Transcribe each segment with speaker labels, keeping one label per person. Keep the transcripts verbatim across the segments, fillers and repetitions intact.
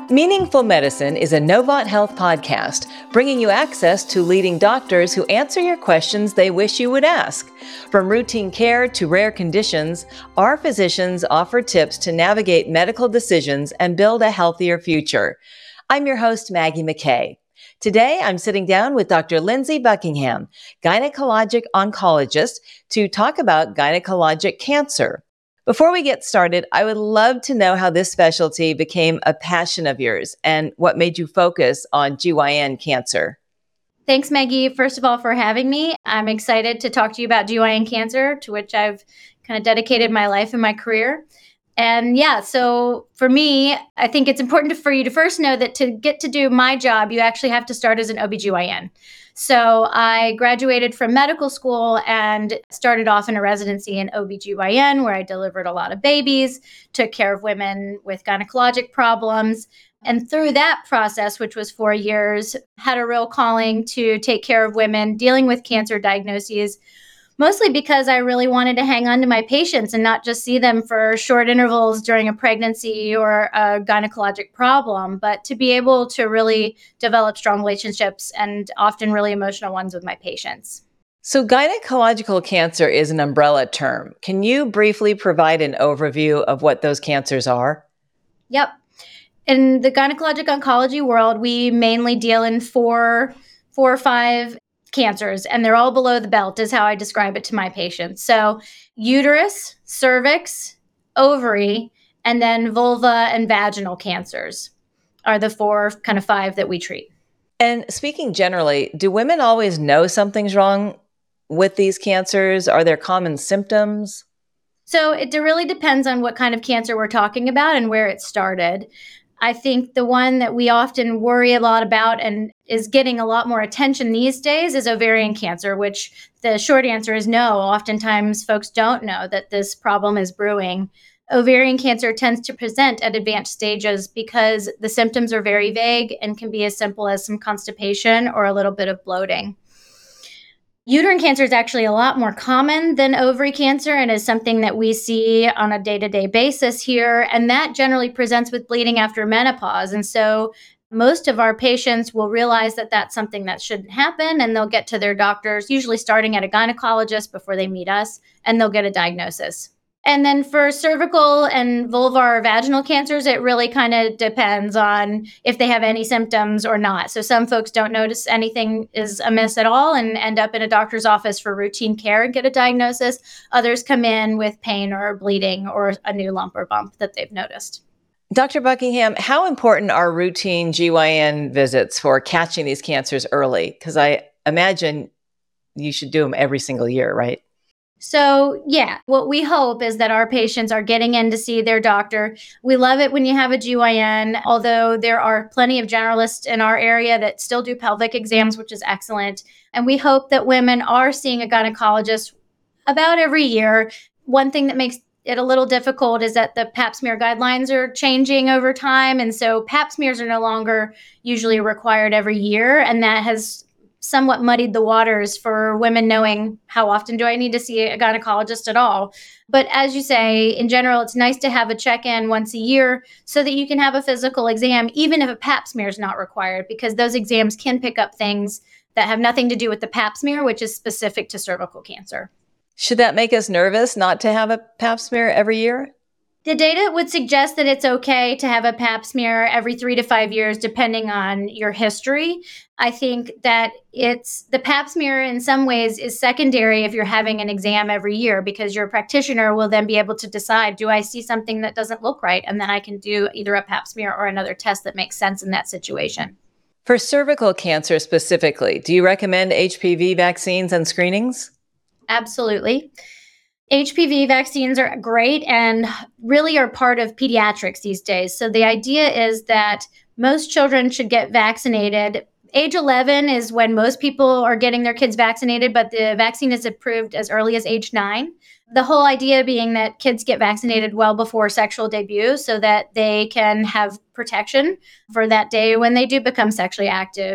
Speaker 1: Meaningful Medicine is a Novant Health podcast, bringing you access to leading doctors who answer your questions they wish you would ask. From routine care to rare conditions, our physicians offer tips to navigate medical decisions and build a healthier future. I'm your host, Maggie McKay. Today, I'm sitting down with Doctor Lindsay Buckingham, gynecologic oncologist, to talk about gynecologic cancer. Before we get started, I would love to know how this specialty became a passion of yours and what made you focus on G Y N cancer.
Speaker 2: Thanks, Maggie, first of all, for having me. I'm excited to talk to you about G Y N cancer, to which I've kind of dedicated my life and my career. And yeah, so for me, I think it's important for you to first know that to get to do my job, you actually have to start as an O B G Y N. So I graduated from medical school and started off in a residency in O B G Y N, where I delivered a lot of babies, took care of women with gynecologic problems. And through that process, which was four years, had a real calling to take care of women dealing with cancer diagnoses, mostly because I really wanted to hang on to my patients and not just see them for short intervals during a pregnancy or a gynecologic problem, but to be able to really develop strong relationships and often really emotional ones with my patients.
Speaker 1: So gynecological cancer is an umbrella term. Can you briefly provide an overview of what those cancers are?
Speaker 2: Yep. In the gynecologic oncology world, we mainly deal in four, four or five cancers, and they're all below the belt is how I describe it to my patients. So uterus, cervix, ovary, and then vulva and vaginal cancers are the four kind of five that we treat.
Speaker 1: And speaking generally, do women always know something's wrong with these cancers? Are there common symptoms?
Speaker 2: So it really depends on what kind of cancer we're talking about and where it started. I think the one that we often worry a lot about and is getting a lot more attention these days is ovarian cancer, which the short answer is no. Oftentimes folks don't know that this problem is brewing. Ovarian cancer tends to present at advanced stages because the symptoms are very vague and can be as simple as some constipation or a little bit of bloating. Uterine cancer is actually a lot more common than ovary cancer and is something that we see on a day-to-day basis here. And that generally presents with bleeding after menopause. And so most of our patients will realize that that's something that shouldn't happen, and they'll get to their doctors, usually starting at a gynecologist before they meet us, and they'll get a diagnosis. And then for cervical and vulvar or vaginal cancers, it really kind of depends on if they have any symptoms or not. So some folks don't notice anything is amiss at all and end up in a doctor's office for routine care and get a diagnosis. Others come in with pain or bleeding or a new lump or bump that they've noticed.
Speaker 1: Doctor Buckingham, how important are routine G Y N visits for catching these cancers early? Because I imagine you should do them every single year, right?
Speaker 2: So yeah, what we hope is that our patients are getting in to see their doctor. We love it when you have a G Y N, although there are plenty of generalists in our area that still do pelvic exams, which is excellent. And we hope that women are seeing a gynecologist about every year. One thing that makes it a little difficult is that the pap smear guidelines are changing over time. And so pap smears are no longer usually required every year. And that has somewhat muddied the waters for women knowing how often do I need to see a gynecologist at all. But as you say, in general, it's nice to have a check-in once a year so that you can have a physical exam, even if a pap smear is not required, because those exams can pick up things that have nothing to do with the pap smear, which is specific to cervical cancer.
Speaker 1: Should that make us nervous not to have a pap smear every year?
Speaker 2: The data would suggest that it's okay to have a pap smear every three to five years, depending on your history. I think that it's the pap smear in some ways is secondary if you're having an exam every year, because your practitioner will then be able to decide, do I see something that doesn't look right? And then I can do either a pap smear or another test that makes sense in that situation.
Speaker 1: For cervical cancer specifically, do you recommend H P V vaccines and screenings?
Speaker 2: Absolutely. H P V vaccines are great and really are part of pediatrics these days. So the idea is that most children should get vaccinated. Age eleven is when most people are getting their kids vaccinated, but the vaccine is approved as early as age nine. The whole idea being that kids get vaccinated well before sexual debut so that they can have protection for that day when they do become sexually active.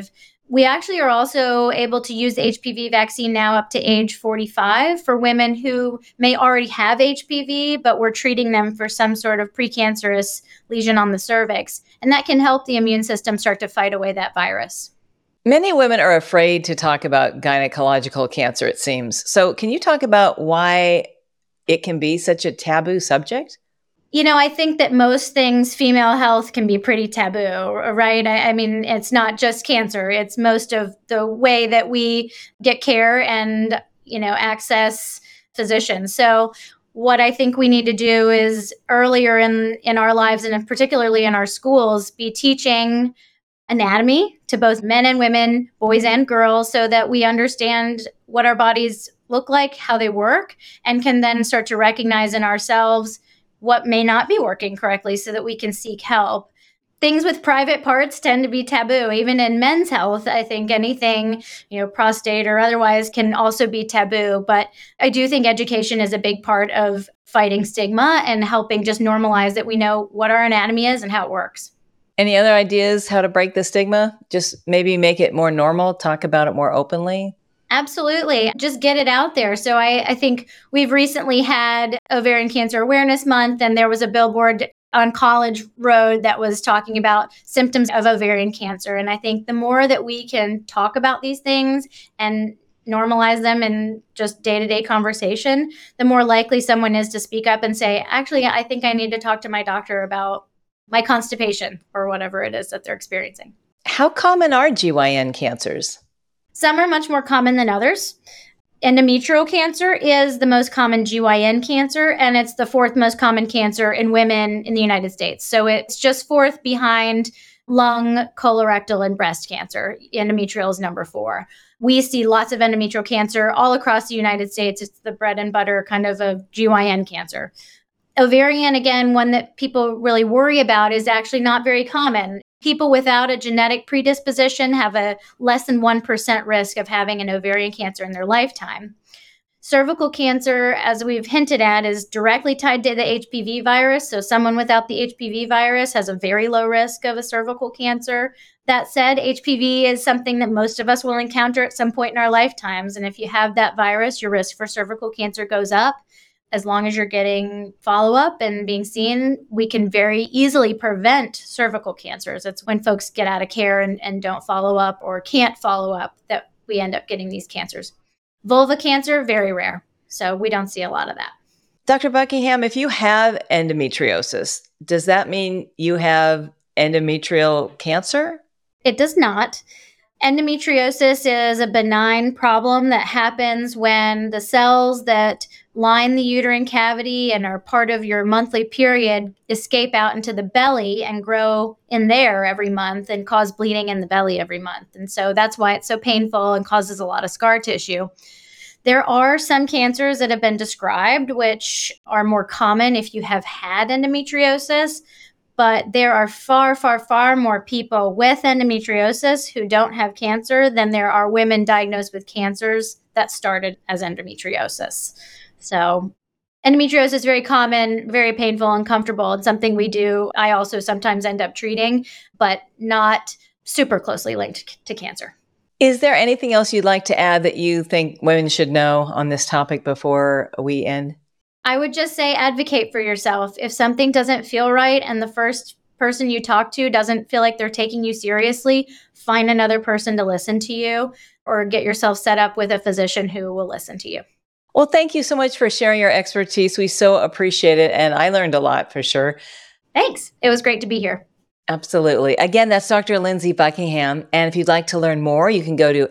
Speaker 2: We actually are also able to use the H P V vaccine now up to age forty-five for women who may already have H P V, but we're treating them for some sort of precancerous lesion on the cervix. And that can help the immune system start to fight away that virus.
Speaker 1: Many women are afraid to talk about gynecological cancer, it seems. So can you talk about why it can be such a taboo subject?
Speaker 2: You know, I think that most things, female health can be pretty taboo, right? I, I mean, it's not just cancer. It's most of the way that we get care and, you know, access physicians. So what I think we need to do is earlier in, in our lives, and particularly in our schools, be teaching anatomy to both men and women, boys and girls, so that we understand what our bodies look like, how they work, and can then start to recognize in ourselves what may not be working correctly so that we can seek help. Things with private parts tend to be taboo. Even in men's health, I think anything, you know, prostate or otherwise can also be taboo. But I do think education is a big part of fighting stigma and helping just normalize that we know what our anatomy is and how it works.
Speaker 1: Any other ideas how to break the stigma? Just maybe make it more normal, talk about it more openly?
Speaker 2: Absolutely. Just get it out there. So I, I think we've recently had Ovarian Cancer Awareness Month, and there was a billboard on College Road that was talking about symptoms of ovarian cancer. And I think the more that we can talk about these things and normalize them in just day-to-day conversation, the more likely someone is to speak up and say, actually, I think I need to talk to my doctor about my constipation or whatever it is that they're experiencing.
Speaker 1: How common are G Y N cancers?
Speaker 2: Some are much more common than others. Endometrial cancer is the most common G Y N cancer, and it's the fourth most common cancer in women in the United States. So it's just fourth behind lung, colorectal, and breast cancer. Endometrial is number four. We see lots of endometrial cancer all across the United States. It's the bread and butter kind of of G Y N cancer. Ovarian, again, one that people really worry about, is actually not very common. People without a genetic predisposition have a less than one percent risk of having an ovarian cancer in their lifetime. Cervical cancer, as we've hinted at, is directly tied to the H P V virus. So someone without the H P V virus has a very low risk of a cervical cancer. That said, H P V is something that most of us will encounter at some point in our lifetimes. And if you have that virus, your risk for cervical cancer goes up. As long as you're getting follow-up and being seen, we can very easily prevent cervical cancers. It's when folks get out of care and, and don't follow up or can't follow up that we end up getting these cancers. Vulva cancer, very rare. So we don't see a lot of that.
Speaker 1: Doctor Buckingham, if you have endometriosis, does that mean you have endometrial cancer?
Speaker 2: It does not. Endometriosis is a benign problem that happens when the cells that line the uterine cavity and are part of your monthly period escape out into the belly and grow in there every month and cause bleeding in the belly every month. And so that's why it's so painful and causes a lot of scar tissue. There are some cancers that have been described which are more common if you have had endometriosis. But there are far, far, far more people with endometriosis who don't have cancer than there are women diagnosed with cancers that started as endometriosis. So endometriosis is very common, very painful, uncomfortable. It's something we do. I also sometimes end up treating, but not super closely linked to cancer.
Speaker 1: Is there anything else you'd like to add that you think women should know on this topic before we end?
Speaker 2: I would just say advocate for yourself. If something doesn't feel right and the first person you talk to doesn't feel like they're taking you seriously, find another person to listen to you or get yourself set up with a physician who will listen to you.
Speaker 1: Well, thank you so much for sharing your expertise. We so appreciate it. And I learned a lot for sure.
Speaker 2: Thanks. It was great to be here.
Speaker 1: Absolutely. Again, that's Doctor Lindsay Buckingham. And if you'd like to learn more, you can go to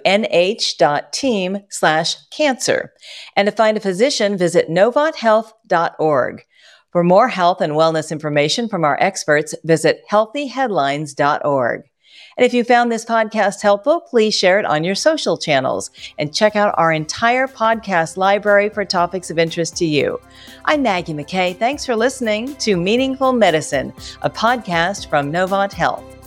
Speaker 1: nh.team slash cancer. And to find a physician, visit novant health dot org. For more health and wellness information from our experts, visit healthy headlines dot org. And if you found this podcast helpful, please share it on your social channels and check out our entire podcast library for topics of interest to you. I'm Maggie McKay. Thanks for listening to Meaningful Medicine, a podcast from Novant Health.